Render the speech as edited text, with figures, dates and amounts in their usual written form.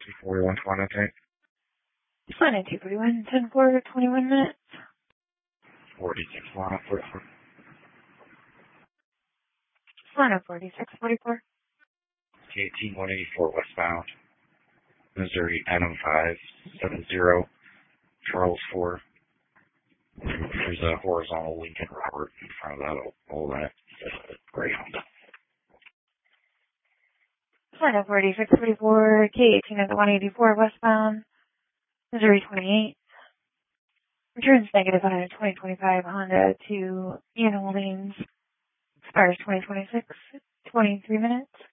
241 Quantitate. Fine at 241, 10-4, 21 minutes. 46 Lana 44. Fine at 46, 44. KT 184 westbound. Missouri Item 570. Charles 4. There's a horizontal Lincoln Robert in front of that, all that Greyhound. Fine at 46, 44. K18 at the 184 westbound. Missouri 28. Returns negative on a 2025 Honda to Ian Holdings. Expires 2026, 23 minutes.